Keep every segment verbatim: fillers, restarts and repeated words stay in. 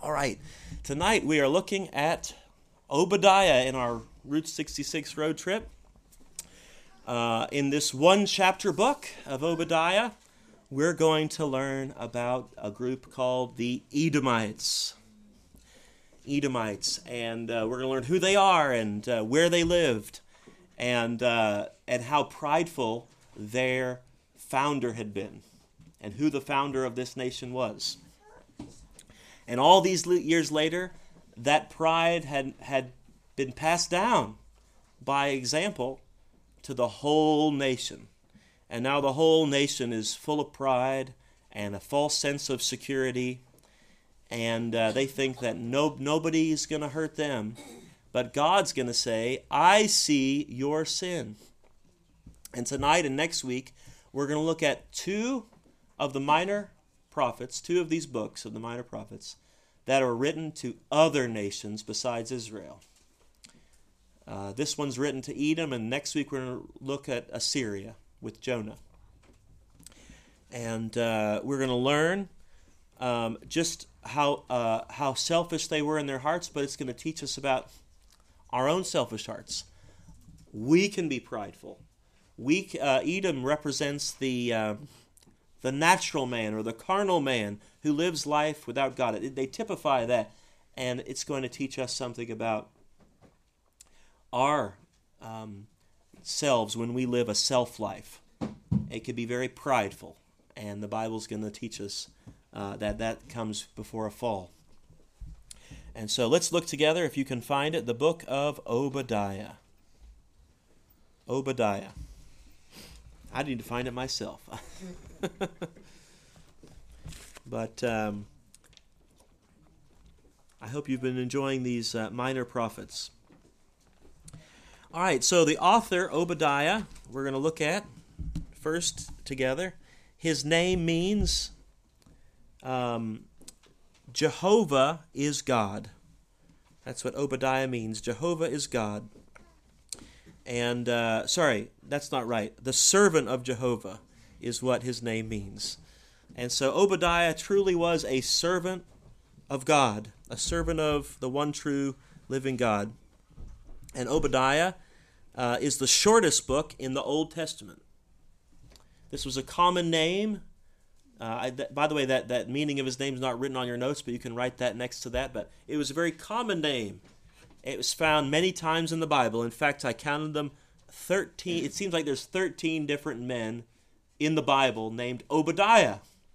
All right, tonight we are looking at Obadiah in our Route sixty-six road trip. Uh, in this one-chapter book of Obadiah, we're going to learn about a group called the Edomites. Edomites, and uh, we're going to learn who they are and uh, where they lived, and uh, and how prideful their founder had been, and who the founder of this nation was. And all these years later, that pride had, had been passed down by example to the whole nation. And now the whole nation is full of pride and a false sense of security. And uh, they think that no, nobody's going to hurt them. But God's going to say, I see your sin. And tonight and next week, we're going to look at two of the minor prophets, two of these books of the minor prophets, that are written to other nations besides Israel. Uh, this one's written to Edom, and next week we're going to look at Assyria with Jonah. And uh, we're going to learn um, just how uh, how selfish they were in their hearts, but it's going to teach us about our own selfish hearts. We can be prideful. We uh, Edom represents the uh, the natural man or the carnal man who lives life without God. It, they typify that, and it's going to teach us something about our um, selves when we live a self-life. It can be very prideful, and the Bible's going to teach us uh, that that comes before a fall. And so let's look together, if you can find it, the book of Obadiah. Obadiah. I need to find it myself. But um, I hope you've been enjoying these uh, minor prophets. All right, so the author, Obadiah, we're going to look at first together. His name means um, Jehovah is God. That's what Obadiah means. Jehovah is God. And, uh, sorry, that's not right. The servant of Jehovah is what his name means. And so Obadiah truly was a servant of God, a servant of the one true living God. And Obadiah uh, is the shortest book in the Old Testament. This was a common name. Uh, I, th- by the way, that, that meaning of his name is not written on your notes, but you can write that next to that. But it was a very common name. It was found many times in the Bible. In fact, I counted them thirteen. It seems like there's thirteen different men in the Bible named Obadiah.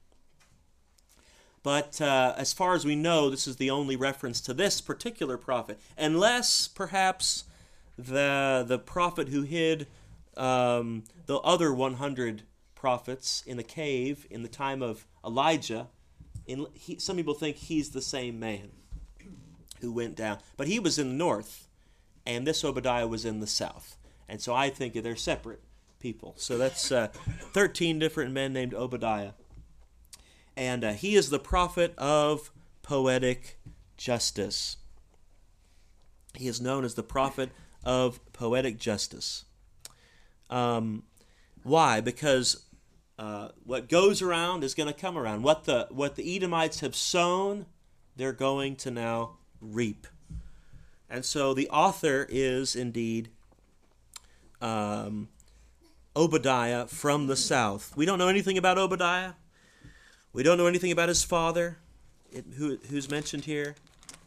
But uh, as far as we know, this is the only reference to this particular prophet, unless perhaps the the prophet who hid um, the other one hundred prophets in a cave in the time of Elijah. In, he, some people think he's the same man who went down. But he was in the north, and this Obadiah was in the south. And so I think they're separate people. So that's uh, thirteen different men named Obadiah. And uh, he is the prophet of poetic justice. He is known as the prophet of poetic justice. Um, why? Because uh, what goes around is going to come around. What the what the Edomites have sown, they're going to now reap. And so the author is indeed um, Obadiah from the south. We don't know anything about Obadiah. We don't know anything about his father, it, who, who's mentioned here.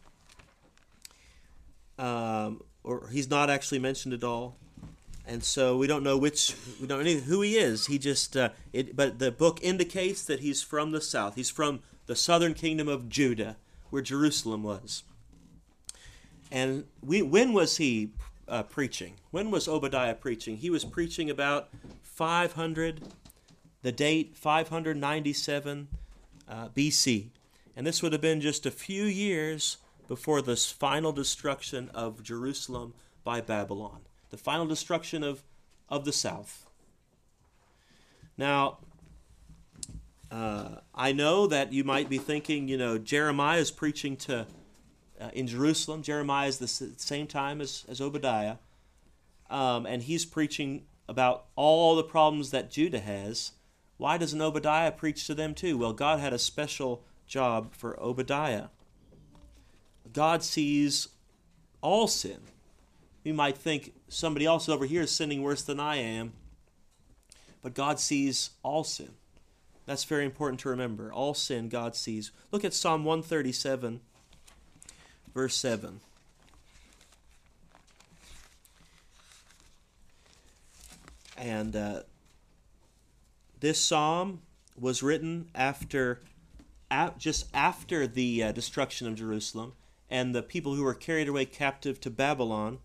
Um, or he's not actually mentioned at all. And so we don't know which, we don't know who he is. He just, uh, it, but the book indicates that he's from the south. He's from the southern kingdom of Judah, where Jerusalem was. And we, when was he uh, preaching? When was Obadiah preaching? He was preaching about five hundred, the date five ninety-seven uh, B C. And this would have been just a few years before the final destruction of Jerusalem by Babylon. The final destruction of, of the south. Now, uh, I know that you might be thinking, you know, Jeremiah is preaching to uh, in Jerusalem. Jeremiah is the same time as, as Obadiah. Um, and he's preaching about all the problems that Judah has. Why doesn't Obadiah preach to them too? Well, God had a special job for Obadiah. God sees all sin. You might think somebody else over here is sinning worse than I am, but God sees all sin. That's very important to remember. All sin God sees. Look at Psalm one thirty-seven, verse seven. And uh, this psalm was written after, just after the uh, destruction of Jerusalem and the people who were carried away captive to Babylon.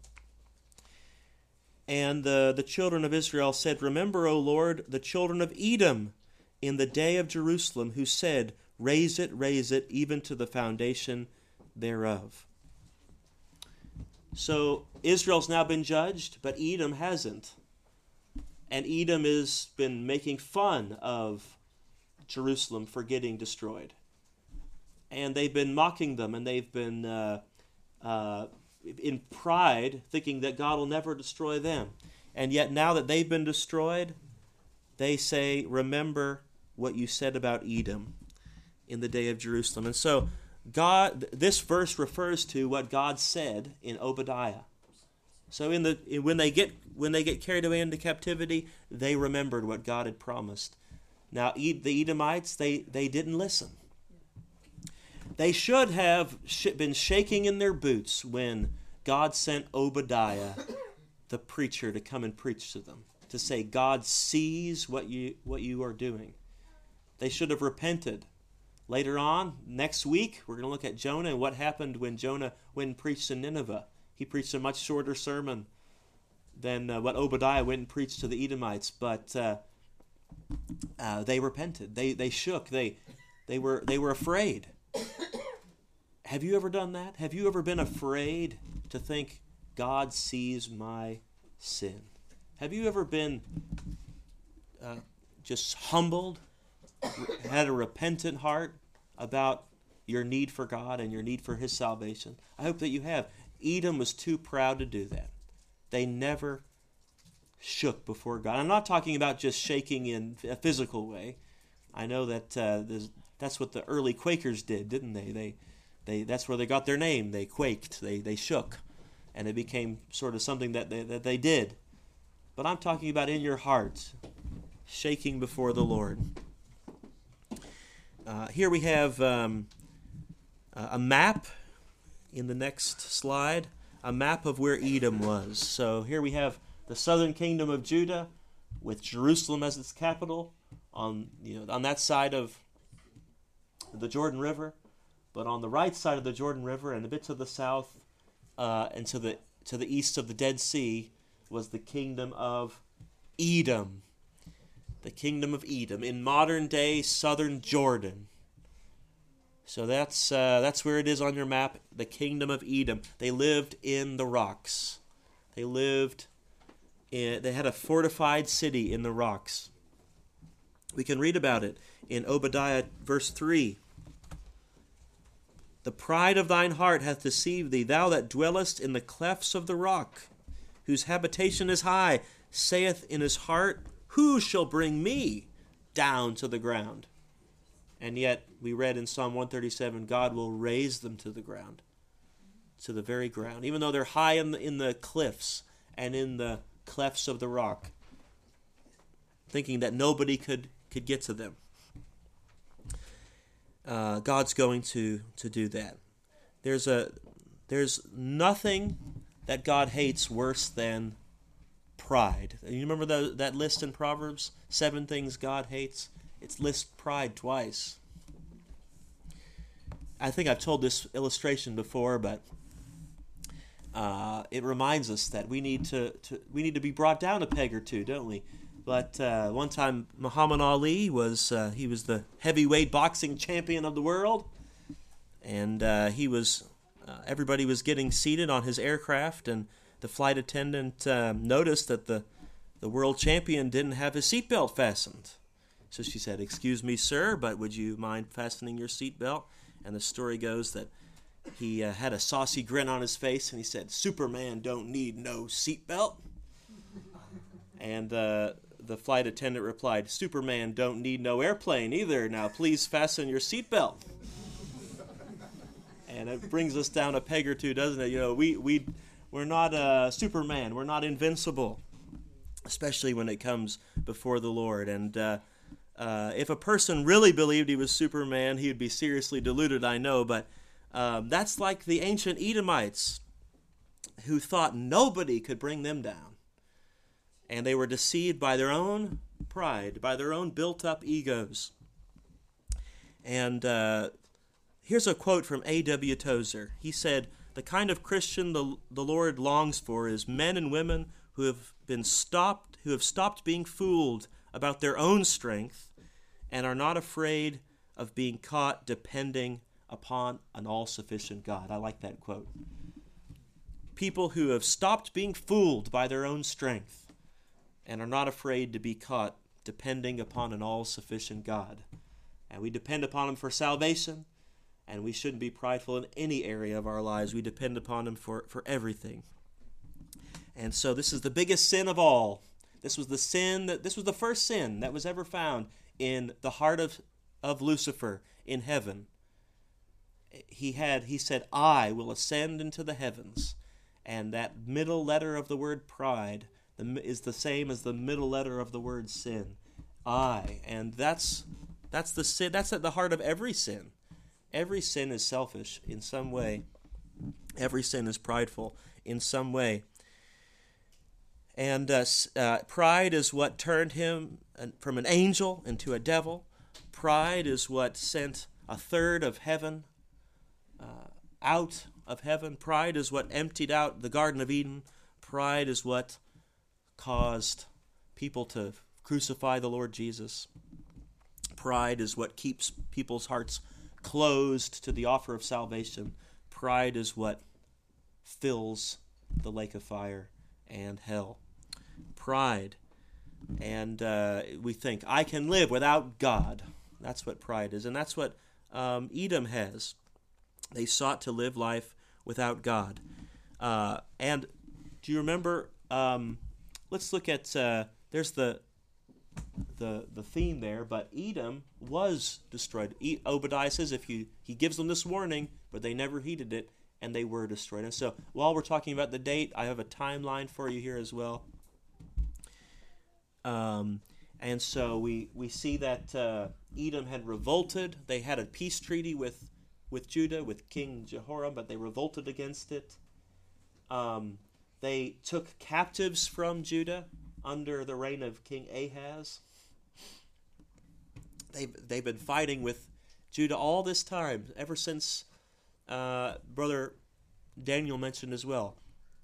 And the, the children of Israel said, "Remember, O Lord, the children of Edom in the day of Jerusalem, who said, Raise it, raise it, even to the foundation thereof." So Israel's now been judged, but Edom hasn't. And Edom has been making fun of Jerusalem for getting destroyed. And they've been mocking them, and they've been uh, uh, in pride, thinking that God will never destroy them. And yet now that they've been destroyed, they say, "Remember what you said about Edom in the day of Jerusalem." And so God, this verse refers to what God said in Obadiah. So in the when they get when they get carried away into captivity, they remembered what God had promised. Now the Edomites, they, they didn't listen. They should have been shaking in their boots when God sent Obadiah, the preacher, to come and preach to them, to say God sees what you what you are doing. They should have repented. Later on, next week, we're going to look at Jonah and what happened when Jonah went and preached in Nineveh. He preached a much shorter sermon than uh, what Obadiah went and preached to the Edomites, but uh, uh, they repented. They they shook. They they were they were afraid. Have you ever done that? Have you ever been afraid to think God sees my sin? Have you ever been uh, just humbled, had a repentant heart about your need for God and your need for His salvation? I hope that you have. Edom was too proud to do that. They never shook before God. I'm not talking about just shaking in a physical way. I know that uh, that's what the early Quakers did, didn't they? They, they that's where they got their name. They quaked. They they shook, and it became sort of something that they, that they did. But I'm talking about in your heart, shaking before the Lord. Uh, here we have um, a map in the next slide, a map of where Edom was. So here we have the southern kingdom of Judah with Jerusalem as its capital on you know on that side of the Jordan River, but on the right side of the Jordan River and a bit to the south uh, and to the to the east of the Dead Sea was the kingdom of Edom. The kingdom of Edom in modern day southern Jordan. So that's uh, that's where it is on your map, the kingdom of Edom. They lived in the rocks. They lived in, they had a fortified city in the rocks. We can read about it in Obadiah verse three. "The pride of thine heart hath deceived thee, thou that dwellest in the clefts of the rock, whose habitation is high, saith in his heart, Who shall bring me down to the ground? And yet, we read in Psalm one thirty-seven, God will raise them to the ground, to the very ground, even though they're high in the, in the cliffs and in the clefts of the rock, thinking that nobody could, could get to them. Uh, God's going to, to do that. There's a there's nothing that God hates worse than pride. You remember the, that list in Proverbs? Seven things God hates? It's list pride twice. I think I've told this illustration before, but uh, it reminds us that we need to, to we need to be brought down a peg or two, don't we? But uh, one time Muhammad Ali was uh, he was the heavyweight boxing champion of the world, and uh, he was uh, everybody was getting seated on his aircraft, and the flight attendant uh, noticed that the the world champion didn't have his seatbelt fastened. So she said, "Excuse me, sir, but would you mind fastening your seatbelt?" And the story goes that he uh, had a saucy grin on his face, and he said, "Superman don't need no seatbelt." And uh, the flight attendant replied, "Superman don't need no airplane either. Now please fasten your seatbelt." And it brings us down a peg or two, doesn't it? You know, we, we, we're not uh, Superman. We're not invincible, especially when it comes before the Lord. And uh, uh, if a person really believed he was Superman, he would be seriously deluded, I know. But um, that's like the ancient Edomites who thought nobody could bring them down. And they were deceived by their own pride, by their own built-up egos. And uh, here's a quote from A W Tozer. He said, "The kind of Christian the, the Lord longs for is men and women who have been stopped, who have stopped being fooled about their own strength and are not afraid of being caught depending upon an all-sufficient God." I like that quote. People who have stopped being fooled by their own strength and are not afraid to be caught depending upon an all-sufficient God. And we depend upon Him for salvation, and we shouldn't be prideful in any area of our lives. We depend upon Him for, for everything. And so this is the biggest sin of all. This was the sin that this was the first sin that was ever found in the heart of, of Lucifer in heaven. He had he said, "I will ascend into the heavens." And that middle letter of the word pride is the same as the middle letter of the word sin. I. And that's that's the sin. That's at the heart of every sin. Every sin is selfish in some way. Every sin is prideful in some way. And uh, uh, pride is what turned him from an angel into a devil. Pride is what sent a third of heaven uh, out of heaven. Pride is what emptied out the Garden of Eden. Pride is what caused people to crucify the Lord Jesus. Pride is what keeps people's hearts closed to the offer of salvation. Pride is what fills the lake of fire and hell. Pride. And uh, we think, I can live without God. That's what pride is. And that's what um, Edom has. They sought to live life without God. Uh, and do you remember, um, let's look at, uh, there's the, the the theme there, but Edom was destroyed. E- Obadiah says if you, he gives them this warning, but they never heeded it, and they were destroyed. And so while we're talking about the date, I have a timeline for you here as well. Um, and so we, we see that uh, Edom had revolted. They had a peace treaty with with Judah, with King Jehoram, but they revolted against it. Um, they took captives from Judah under the reign of King Ahaz. They've, they've been fighting with Judah all this time, ever since uh, Brother Daniel mentioned as well.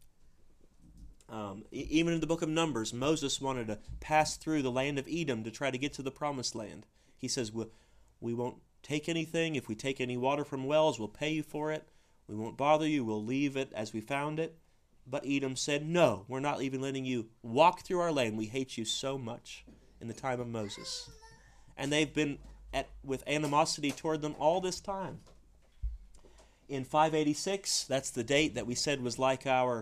Um, e- even in the book of Numbers, Moses wanted to pass through the land of Edom to try to get to the promised land. He says, we, we won't take anything. If we take any water from wells, we'll pay you for it. We won't bother you. We'll leave it as we found it. But Edom said, no, we're not even letting you walk through our land. We hate you so much in the time of Moses. And they've been at, with animosity toward them all this time. In five eighty-six, that's the date that we said was like our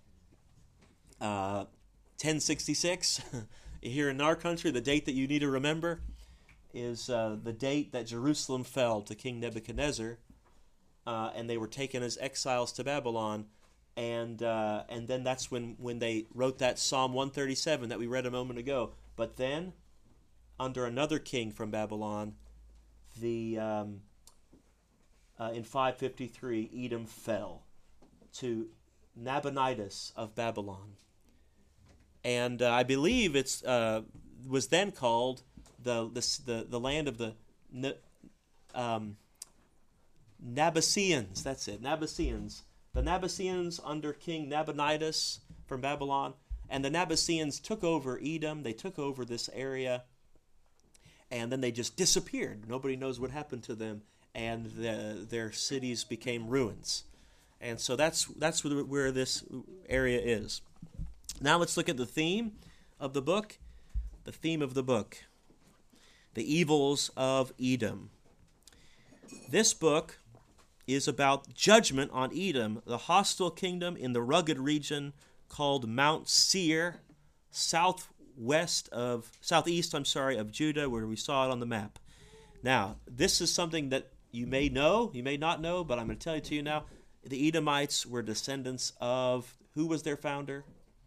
uh, ten sixty-six. Here in our country, the date that you need to remember is uh, the date that Jerusalem fell to King Nebuchadnezzar, uh, and they were taken as exiles to Babylon, and uh, and then that's when, when they wrote that Psalm one thirty-seven that we read a moment ago. But then, under another king from Babylon, the um, uh, in five fifty-three, Edom fell to Nabonidus of Babylon, and uh, I believe it's uh, was then called the the the, the land of the um, Nabaseans. That's it, Nabaseans. The Nabaseans under King Nabonidus from Babylon, and the Nabaseans took over Edom. They took over this area, and then they just disappeared. Nobody knows what happened to them, and the, their cities became ruins. And so that's that's where, where this area is. Now let's look at the theme of the book. The theme of the book. The evils of Edom. This book is about judgment on Edom, the hostile kingdom in the rugged region called Mount Seir, southwest of southeast, I'm sorry, of Judah, where we saw it on the map. Now, this is something that you may know, you may not know, but I'm going to tell it to you now. The Edomites were descendants of, who was their founder?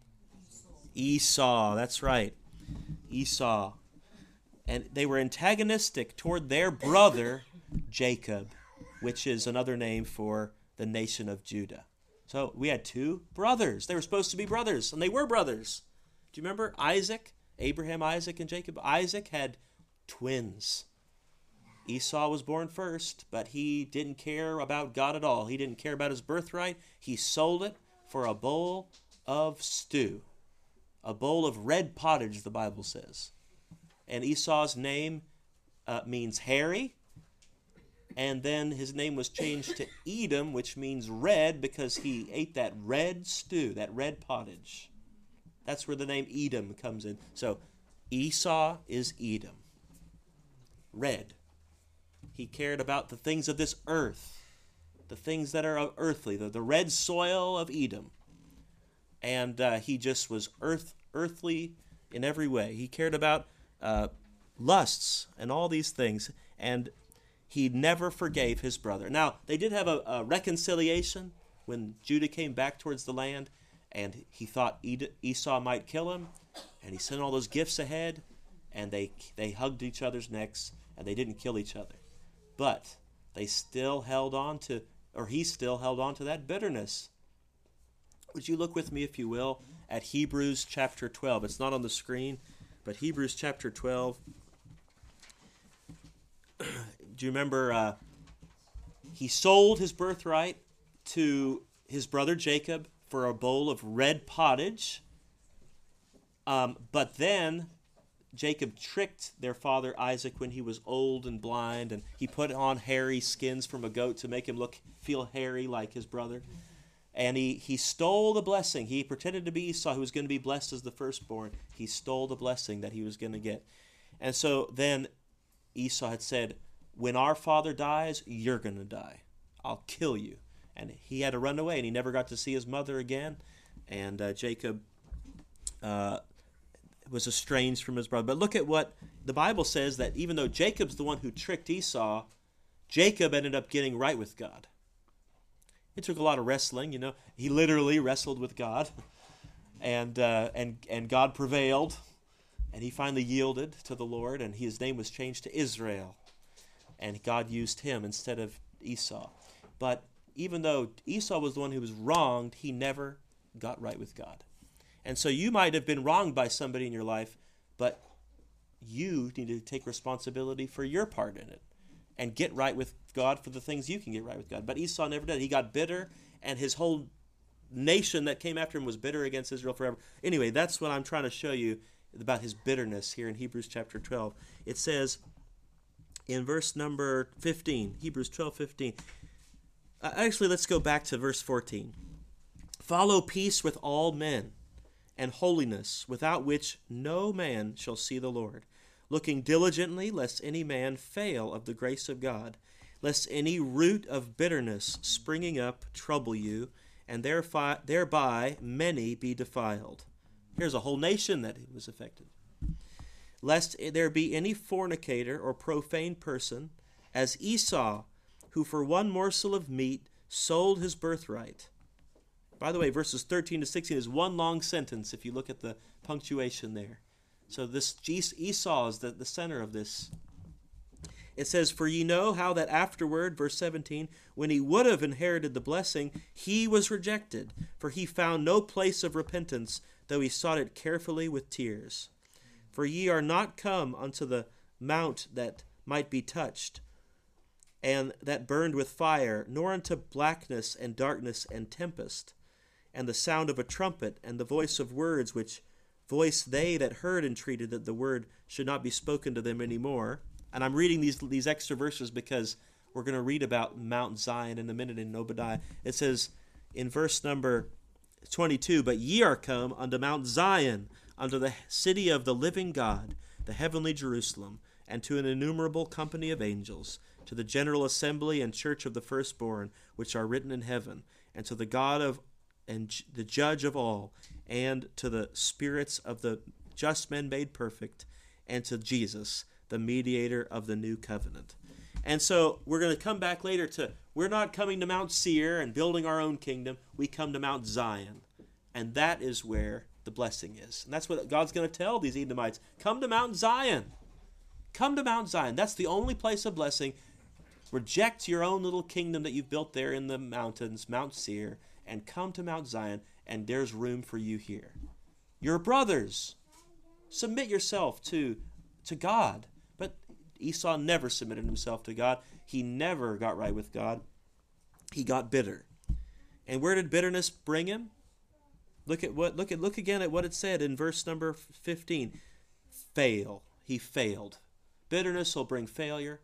Esau, that's right. Esau. And they were antagonistic toward their brother, Jacob, which is another name for the nation of Judah. So we had two brothers. They were supposed to be brothers, and they were brothers. Do you remember Isaac? Abraham, Isaac, and Jacob. Isaac had twins. Esau was born first, but he didn't care about God at all. He didn't care about his birthright. He sold it for a bowl of stew. A bowl of red pottage, the Bible says. And Esau's name uh, means hairy. And then his name was changed to Edom, which means red, because he ate that red stew, that red pottage. That's where the name Edom comes in. So Esau is Edom. Red. He cared about the things of this earth, the things that are earthly, the, the red soil of Edom. And uh, he just was earth, earthly in every way. He cared about uh, lusts and all these things, and he never forgave his brother. Now, they did have a, a reconciliation when Judah came back towards the land, and he thought Ed- Esau might kill him, and he sent all those gifts ahead, and they they hugged each other's necks, and they didn't kill each other. But they still held on to, or he still held on to that bitterness. Would you look with me, if you will, at Hebrews chapter twelve? It's not on the screen, but Hebrews chapter twelve. Do you remember uh, he sold his birthright to his brother Jacob for a bowl of red pottage, um, but then Jacob tricked their father Isaac when he was old and blind, and he put on hairy skins from a goat to make him look feel hairy like his brother. And he, he stole the blessing. He pretended to be Esau, who was going to be blessed as the firstborn. He stole the blessing that he was going to get. And so then Esau had said, when our father dies, you're going to die. I'll kill you. And he had to run away, and he never got to see his mother again. And uh, Jacob uh, was estranged from his brother. But look at what the Bible says, that even though Jacob's the one who tricked Esau, Jacob ended up getting right with God. It took a lot of wrestling, you know. He literally wrestled with God, and uh, and and God prevailed, and he finally yielded to the Lord, and his name was changed to Israel, and God used him instead of Esau. But even though Esau was the one who was wronged, he never got right with God. And so you might have been wronged by somebody in your life, but you need to take responsibility for your part in it and get right with God for the things you can get right with God. But Esau never did. He got bitter, and his whole nation that came after him was bitter against Israel forever. Anyway, that's what I'm trying to show you about his bitterness here in Hebrews chapter twelve. It says in verse number fifteen, Hebrews twelve fifteen. Uh, actually, let's go back to verse fourteen. Follow peace with all men and holiness, without which no man shall see the Lord. Looking diligently, lest any man fail of the grace of God, lest any root of bitterness springing up trouble you, and thereby, thereby many be defiled. Here's a whole nation that was affected. Lest there be any fornicator or profane person, as Esau, who for one morsel of meat sold his birthright. By the way, verses thirteen to sixteen is one long sentence if you look at the punctuation there. So this Esau is the, the center of this. It says, for ye know how that afterward, verse seventeen, when he would have inherited the blessing, he was rejected, for he found no place of repentance, though he sought it carefully with tears. For ye are not come unto the mount that might be touched, and that burned with fire, nor unto blackness and darkness and tempest, and the sound of a trumpet, and the voice of words, which voice they that heard entreated that the word should not be spoken to them any more. And I'm reading these these extra verses because we're going to read about Mount Zion in a minute in Obadiah. It says in verse number twenty-two, but ye are come unto Mount Zion, unto the city of the living God, the heavenly Jerusalem, and to an innumerable company of angels, to the general assembly and church of the firstborn, which are written in heaven, and to the God of and the judge of all, and to the spirits of the just men made perfect, and to Jesus, the mediator of the new covenant. And so we're going to come back later to, we're not coming to Mount Seir and building our own kingdom. We come to Mount Zion. And that is where the blessing is. And that's what God's going to tell these Edomites. Come to Mount Zion. Come to Mount Zion. That's the only place of blessing. Reject your own little kingdom that you've built there in the mountains, Mount Seir, and come to Mount Zion, and there's room for you here. Your brothers, submit yourself to, to God. But Esau never submitted himself to God. He never got right with God. He got bitter. And where did bitterness bring him? Look at what look at look again at what it said in verse number fifteen. Fail. He failed. Bitterness will bring failure.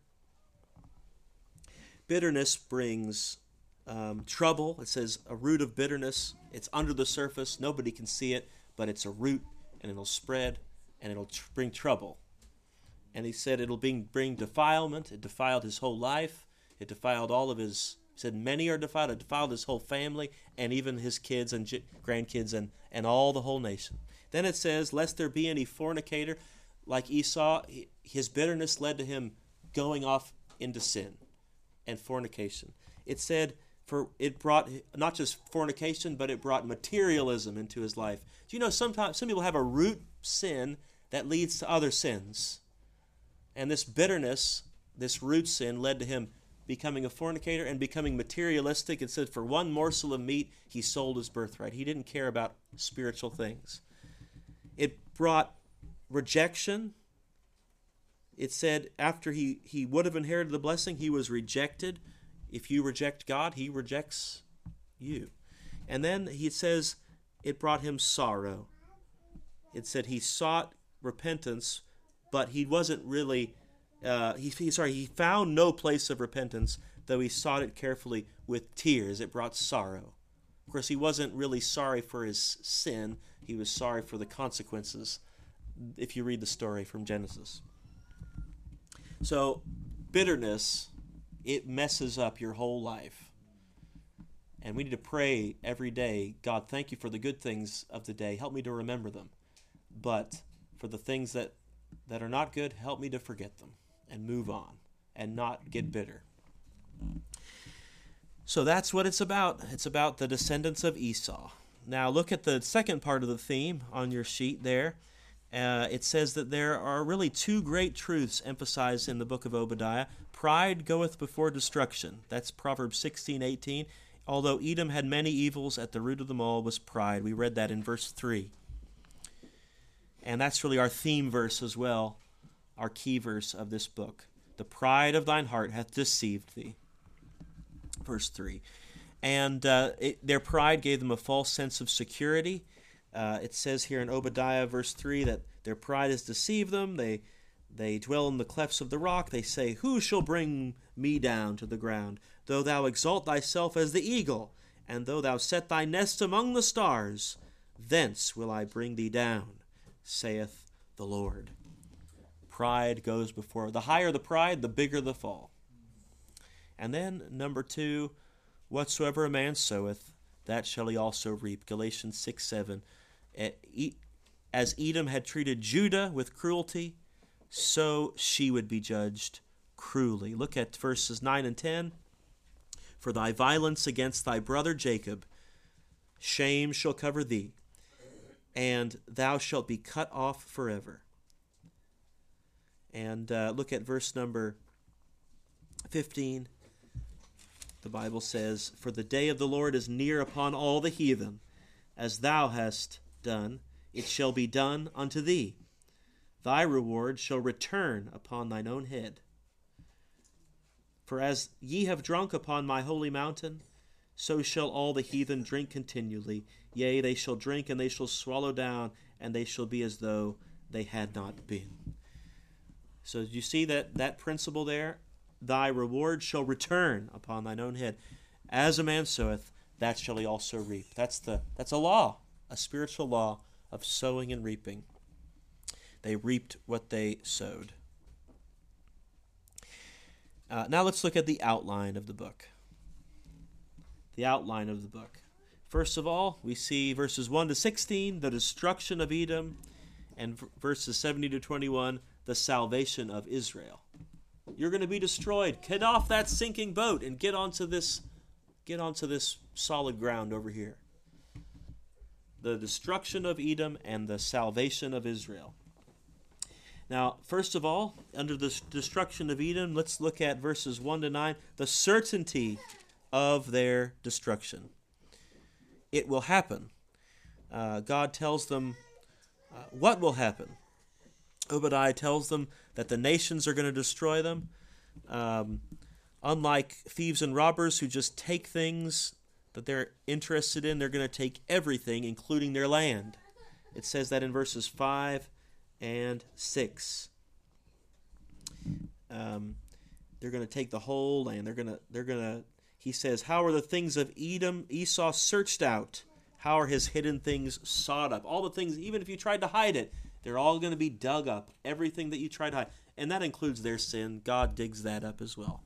Bitterness brings um, trouble. It says a root of bitterness. It's under the surface. Nobody can see it, but it's a root, and it'll spread, and it'll tr- bring trouble. And he said it'll bring, bring defilement. It defiled his whole life. It defiled all of his... He said many are defiled. It defiled his whole family, and even his kids and j- grandkids and, and all the whole nation. Then it says, lest there be any fornicator like Esau. His bitterness led to him going off into sin and fornication. It said, for it brought not just fornication, but it brought materialism into his life. Do you know sometimes some people have a root sin that leads to other sins? And this bitterness, this root sin, led to him becoming a fornicator and becoming materialistic. It said for one morsel of meat, he sold his birthright. He didn't care about spiritual things. It brought rejection. It said after he, he would have inherited the blessing, he was rejected. If you reject God, he rejects you. And then he says it brought him sorrow. It said he sought repentance, but he wasn't really... Uh, he, he sorry, he found no place of repentance, though he sought it carefully with tears. It brought sorrow. Of course, he wasn't really sorry for his sin. He was sorry for the consequences, if you read the story from Genesis. So, bitterness, it messes up your whole life. And we need to pray every day, God, thank you for the good things of the day. Help me to remember them. But for the things that, that are not good, help me to forget them and move on and not get bitter. So that's what it's about. It's about the descendants of Esau. Now look at the second part of the theme on your sheet there. Uh, it says that there are really two great truths emphasized in the book of Obadiah. Pride goeth before destruction. That's Proverbs sixteen eighteen. Although Edom had many evils, at the root of them all was pride. We read that in verse three. And that's really our theme verse as well, our key verse of this book. The pride of thine heart hath deceived thee. Verse three. And uh, it, their pride gave them a false sense of security. Uh, it says here in Obadiah verse three that their pride has deceived them. They they dwell in the clefts of the rock. They say, who shall bring me down to the ground? Though thou exalt thyself as the eagle, and though thou set thy nest among the stars, thence will I bring thee down, saith the Lord. Pride goes before. The higher the pride, the bigger the fall. And then, number two, whatsoever a man soweth, that shall he also reap. Galatians six seven. As Edom had treated Judah with cruelty, so she would be judged cruelly. Look at verses nine and ten. For thy violence against thy brother Jacob, shame shall cover thee, and thou shalt be cut off forever. And uh, look at verse number fifteen. The Bible says, for the day of the Lord is near upon all the heathen. As thou hast done, it shall be done unto thee. Thy reward shall return upon thine own head. For as ye have drunk upon my holy mountain, so shall all the heathen drink continually. Yea, they shall drink, and they shall swallow down, and they shall be as though they had not been. So do you see that, that principle there? Thy reward shall return upon thine own head. As a man soweth, that shall he also reap. That's the that's a law, a spiritual law of sowing and reaping. They reaped what they sowed. Uh, now let's look at the outline of the book. The outline of the book. First of all, we see verses one to sixteen, the destruction of Edom, and v- verses seventy to twenty-one, the salvation of Israel. You're going to be destroyed. Get off that sinking boat and get onto this, get onto this solid ground over here. The destruction of Edom and the salvation of Israel. Now, first of all, under the destruction of Edom, let's look at verses one to nine, the certainty of their destruction. It will happen. Uh, God tells them uh, what will happen. Obadiah tells them that the nations are going to destroy them. Um, unlike thieves and robbers who just take things that they're interested in, they're going to take everything, including their land. It says that in verses five and six. Um, they're going to take the whole land. They're going to, they're going to, he says, how are the things of Edom, Esau searched out? How are his hidden things sought up? All the things, even if you tried to hide it, they're all going to be dug up. Everything that you tried to hide. And that includes their sin. God digs that up as well.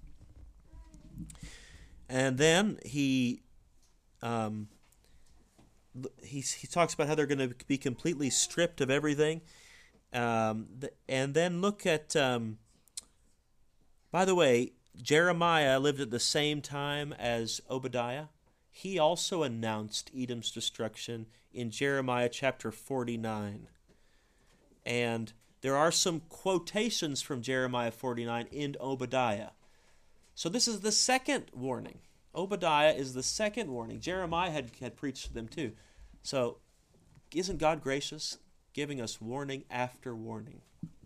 And then he um, he, he talks about how they're going to be completely stripped of everything. Um, and then look at, um, by the way, Jeremiah lived at the same time as Obadiah. He also announced Edom's destruction in Jeremiah chapter forty-nine. And there are some quotations from Jeremiah forty-nine in Obadiah. So this is the second warning. Obadiah is the second warning. Jeremiah had, had preached to them too. So isn't God gracious, giving us warning after warning?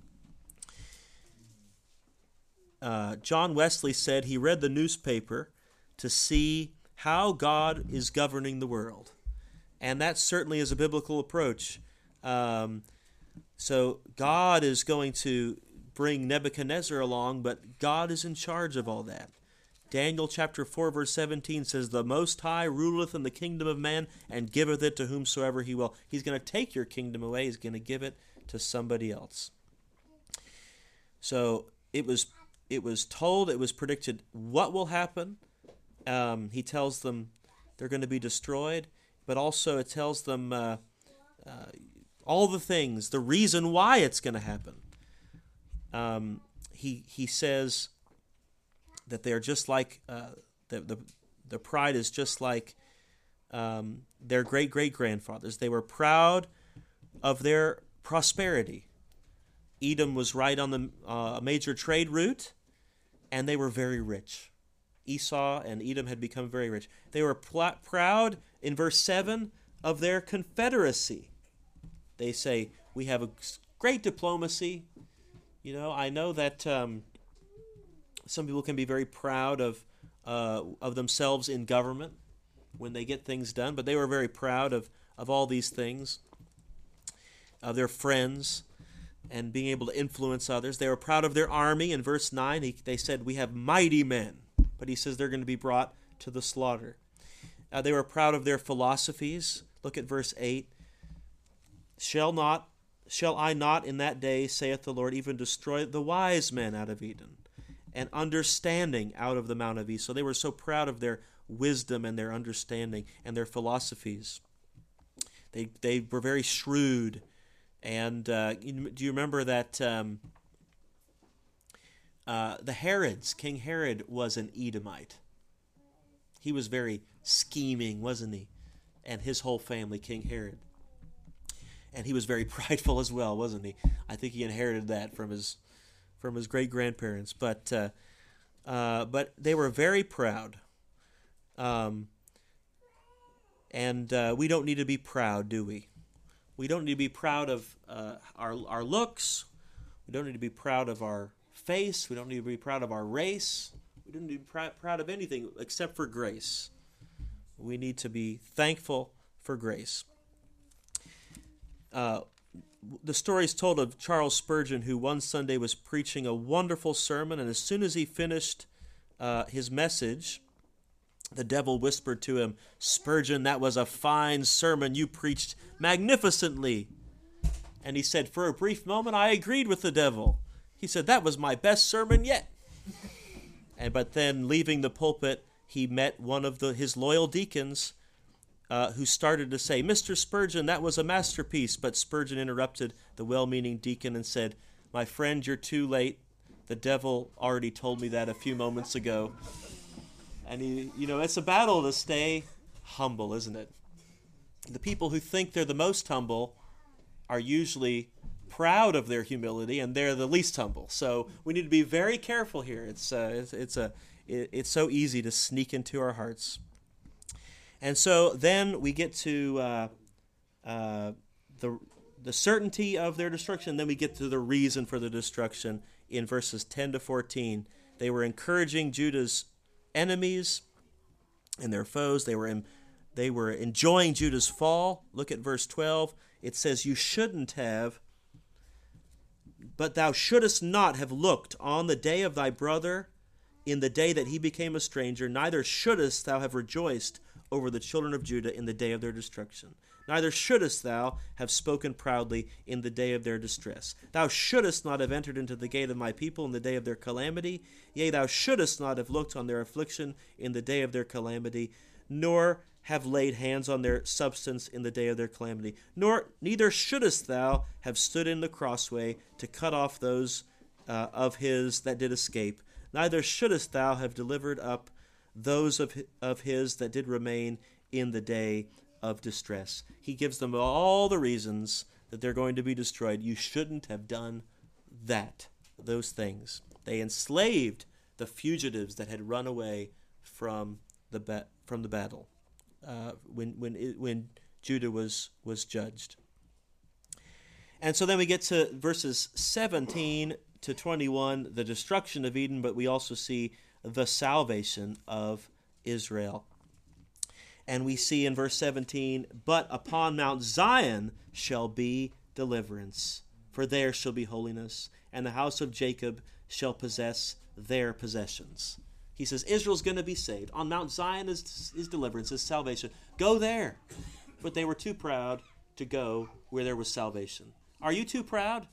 Uh, John Wesley said he read the newspaper to see how God is governing the world. And that certainly is a biblical approach. Um, so God is going to bring Nebuchadnezzar along, but God is in charge of all that. Daniel chapter four verse seventeen says, the Most High ruleth in the kingdom of man and giveth it to whomsoever he will. He's going to take your kingdom away. He's going to give it to somebody else. So it was it was told, it was predicted what will happen. Um, he tells them they're going to be destroyed, but also it tells them uh, uh, all the things, the reason why it's going to happen. Um, he he says that they are just like uh, the, the the pride is just like um, their great great grandfathers. They were proud of their prosperity. Edom was right on the uh, major trade route, and they were very rich. Esau and Edom had become very rich. They were pl- proud, in verse seven, of their confederacy. They say, we have a great diplomacy. You know, I know that um, some people can be very proud of uh, of themselves in government when they get things done, but they were very proud of, of all these things, of their friends, and being able to influence others. They were proud of their army. In verse nine, he, they said, we have mighty men. But he says they're going to be brought to the slaughter. Uh, they were proud of their philosophies. Look at verse eight. Shall not, shall I not in that day, saith the Lord, even destroy the wise men out of Eden, and understanding out of the Mount of East? So they were so proud of their wisdom and their understanding and their philosophies. They they were very shrewd. And uh, do you remember that um, uh, the Herods, King Herod was an Edomite. He was very scheming, wasn't he? And his whole family, King Herod. And he was very prideful as well, wasn't he? I think he inherited that from his from his great-grandparents. But uh, uh, but they were very proud. Um, and uh, we don't need to be proud, do we? We don't need to be proud of uh, our our looks. We don't need to be proud of our face. We don't need to be proud of our race. We don't need to be pr- proud of anything except for grace. We need to be thankful for grace. Uh, the story is told of Charles Spurgeon, who one Sunday was preaching a wonderful sermon, and as soon as he finished uh, his message, the devil whispered to him, Spurgeon, that was a fine sermon. You preached magnificently. And he said, for a brief moment, I agreed with the devil. He said, that was my best sermon yet. and But then, leaving the pulpit, he met one of the, his loyal deacons uh, who started to say, Mister Spurgeon, that was a masterpiece. But Spurgeon interrupted the well-meaning deacon and said, my friend, you're too late. The devil already told me that a few moments ago. And, he, you know, it's a battle to stay humble, isn't it? The people who think they're the most humble are usually proud of their humility, and they're the least humble. So we need to be very careful here. It's uh, it's, it's a it, it's so easy to sneak into our hearts. And so then we get to uh, uh, the the certainty of their destruction. Then we get to the reason for the destruction in verses ten to fourteen. They were encouraging Judah's enemies and their foes. They were in, they were enjoying Judah's fall. Look at verse twelve. It says, "You shouldn't have, but thou shouldest not have looked on the day of thy brother, in the day that he became a stranger, neither shouldest thou have rejoiced over the children of Judah in the day of their destruction. Neither shouldest thou have spoken proudly in the day of their distress. Thou shouldest not have entered into the gate of my people in the day of their calamity. Yea, thou shouldest not have looked on their affliction in the day of their calamity, nor have laid hands on their substance in the day of their calamity. Nor neither shouldest thou have stood in the crossway to cut off those uh, of his that did escape. Neither shouldest thou have delivered up those of his, of his that did remain in the day of distress." He gives them all the reasons that they're going to be destroyed. You shouldn't have done that, those things. They enslaved the fugitives that had run away from the ba- from the battle uh, when when it, when Judah was was judged. And so then we get to verses seventeen to twenty-one, the destruction of Edom, but we also see the salvation of Israel. And we see in verse seventeen, "But upon Mount Zion shall be deliverance, for there shall be holiness, and the house of Jacob shall possess their possessions." He says Israel's going to be saved. On Mount Zion is, is deliverance, is salvation. Go there. But they were too proud to go where there was salvation. Are you too proud?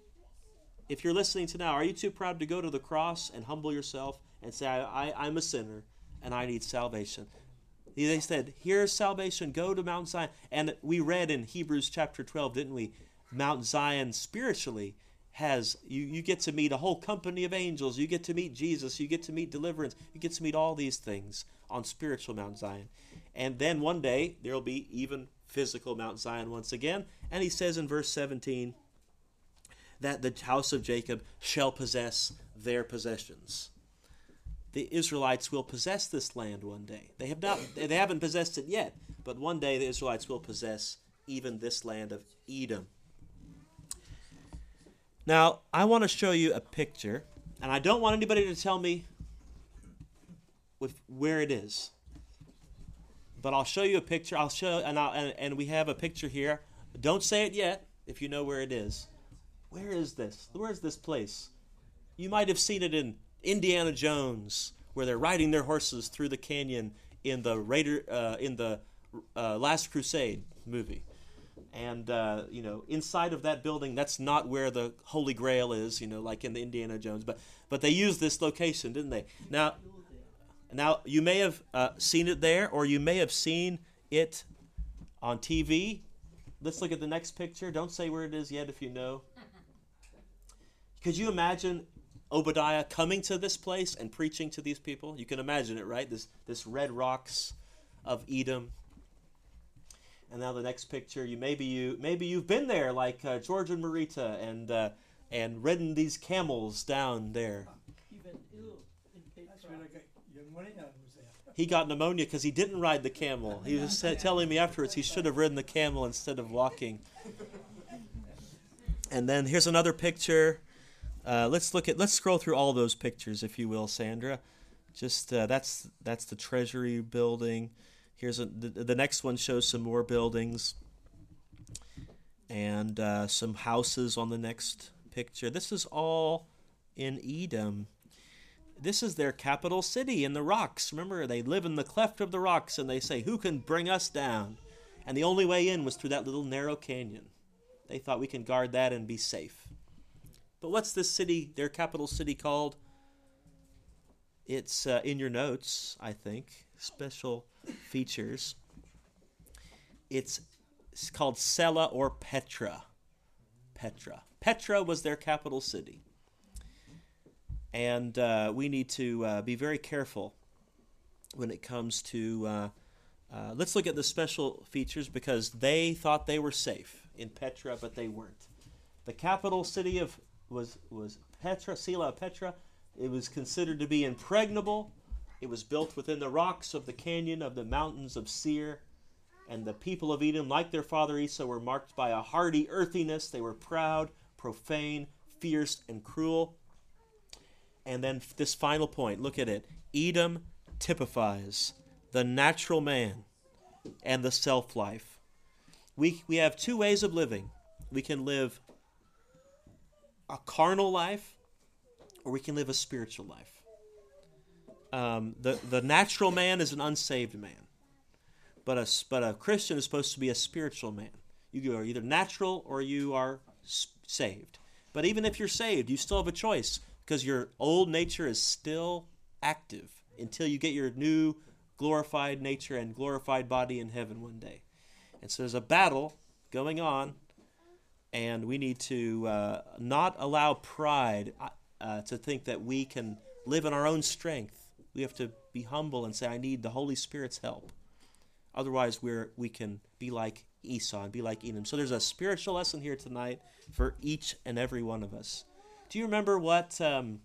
If you're listening to now, are you too proud to go to the cross and humble yourself and say, I, I, I'm a sinner and I need salvation? They said, here's salvation, go to Mount Zion. And we read in Hebrews chapter twelve, didn't we? Mount Zion spiritually has, you, you get to meet a whole company of angels. You get to meet Jesus. You get to meet deliverance. You get to meet all these things on spiritual Mount Zion. And then one day, there will be even physical Mount Zion once again. And he says in verse seventeen, that the house of Jacob shall possess their possessions. The Israelites will possess this land one day. They have not, they haven't possessed it yet, but one day the Israelites will possess even this land of Edom. Now, I want to show you a picture, and I don't want anybody to tell me with where it is. But I'll show you a picture. I'll show, and, I'll, and and we have a picture here. Don't say it yet if you know where it is. Where is this? Where is this place? You might have seen it in Indiana Jones, where they're riding their horses through the canyon in the Raider, uh, in the uh, Last Crusade movie. And uh, you know, inside of that building, that's not where the Holy Grail is. You know, like in the Indiana Jones. But but they used this location, didn't they? Now, now you may have uh, seen it there, or you may have seen it on T V. Let's look at the next picture. Don't say where it is yet if you know. Could you imagine Obadiah coming to this place and preaching to these people? You can imagine it, right? This this red rocks of Edom. And now the next picture. You maybe you maybe you've been there, like uh, George and Marita, and uh, and ridden these camels down there. He got pneumonia because he didn't ride the camel. He was telling me afterwards he should have ridden the camel instead of walking. And then here's another picture. Uh, let's look at. Let's scroll through all those pictures, if you will, Sandra. Just uh, that's that's the Treasury building. Here's a, the, the next one shows some more buildings and uh, some houses on the next picture. This is all in Edom. This is their capital city in the rocks. Remember, they live in the cleft of the rocks, and they say, "Who can bring us down?" And the only way in was through that little narrow canyon. They thought we can guard that and be safe. But what's this city, their capital city, called? It's uh, in your notes, I think. Special features. It's, it's called Sela or Petra. Petra. Petra was their capital city. And uh, we need to uh, be very careful when it comes to... Uh, uh, let's look at the special features, because they thought they were safe in Petra, but they weren't. The capital city of was was Petra, Sela Petra. It was considered to be impregnable. It was built within the rocks of the canyon of the mountains of Seir. And the people of Edom, like their father Esau, were marked by a hardy earthiness. They were proud, profane, fierce, and cruel. And then this final point, look at it. Edom typifies the natural man and the self-life. We, we have two ways of living. We can live a carnal life, or we can live a spiritual life. Um, the, the natural man is an unsaved man. But a, but a Christian is supposed to be a spiritual man. You are either natural or you are saved. But even if you're saved, you still have a choice, because your old nature is still active until you get your new glorified nature and glorified body in heaven one day. And so there's a battle going on, and we need to uh, not allow pride uh, to think that we can live in our own strength. We have to be humble and say, I need the Holy Spirit's help. Otherwise, we're, we can be like Esau and be like Edom. So there's a spiritual lesson here tonight for each and every one of us. Do you remember what um,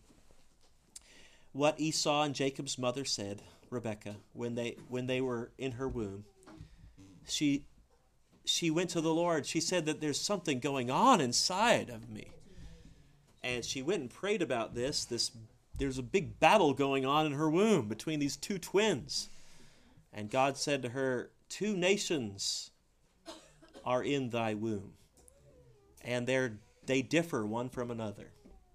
what Esau and Jacob's mother said, Rebekah, when they when they were in her womb? She she went to the Lord. She said that there's something going on inside of me. And she went and prayed about this. This there's a big battle going on in her womb between these two twins. And God said to her, two nations are in thy womb, and they're, they differ one from another.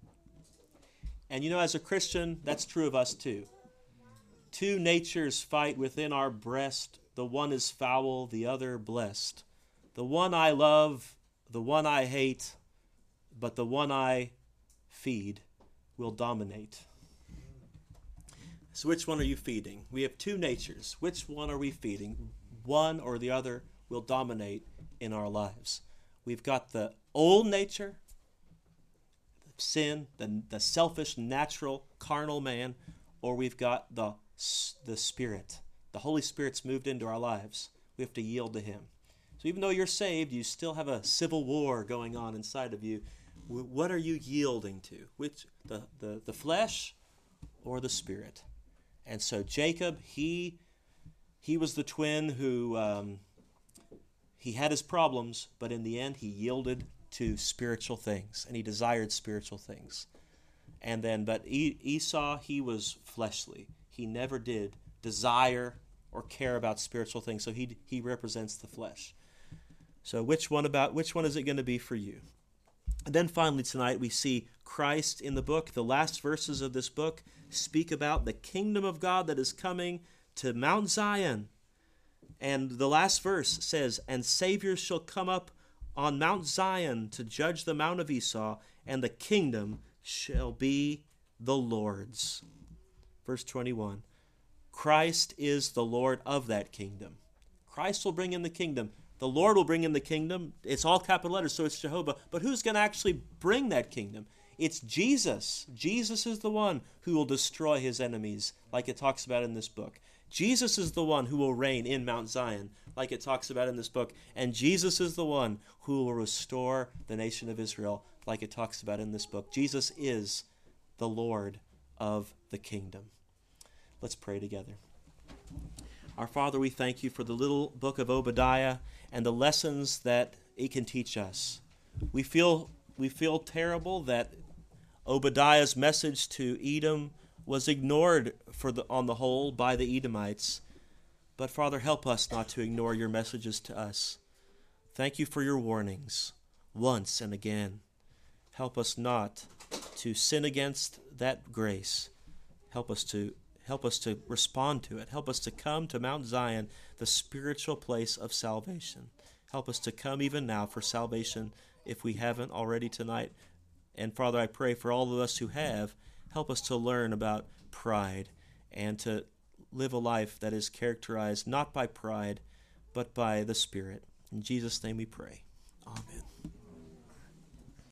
And you know, as a Christian, that's true of us too. Two natures fight within our breast. The one is foul, the other blessed. The one I love, the one I hate, but the one I feed will dominate. So which one are you feeding? We have two natures. Which one are we feeding? One or the other will dominate in our lives. We've got the old nature, sin, the, the selfish, natural, carnal man, or we've got the, the Spirit. The Holy Spirit's moved into our lives. We have to yield to Him. So even though you're saved, you still have a civil war going on inside of you. What are you yielding to? Which the, the, the flesh or the Spirit? And so Jacob, he he was the twin who um, he had his problems, but in the end he yielded to spiritual things, and he desired spiritual things. And then, but e- Esau, he was fleshly. He never did desire or care about spiritual things. So he he represents the flesh. So which one about which one is it going to be for you? And then finally tonight we see Christ in the book. The last verses of this book speak about the kingdom of God that is coming to Mount Zion. And the last verse says, and Savior shall come up on Mount Zion to judge the mount of Esau, and the kingdom shall be the Lord's. Verse twenty-one, Christ is the Lord of that kingdom. Christ will bring in the kingdom. The Lord will bring in the kingdom. It's all capital letters, so it's Jehovah. But who's going to actually bring that kingdom? It's Jesus. Jesus is the one who will destroy his enemies, like it talks about in this book. Jesus is the one who will reign in Mount Zion, like it talks about in this book. And Jesus is the one who will restore the nation of Israel, like it talks about in this book. Jesus is the Lord of the kingdom. Let's pray together. Our Father, we thank you for the little book of Obadiah and the lessons that it can teach us. We feel we feel terrible that Obadiah's message to Edom was ignored for the, on the whole by the Edomites. But Father, help us not to ignore your messages to us. Thank you for your warnings once and again. Help us not to sin against that grace. Help us to help us to respond to it. Help us to come to Mount Zion, the spiritual place of salvation. Help us to come even now for salvation if we haven't already tonight. And Father, I pray for all of us who have, help us to learn about pride and to live a life that is characterized not by pride, but by the Spirit. In Jesus' name we pray. Amen.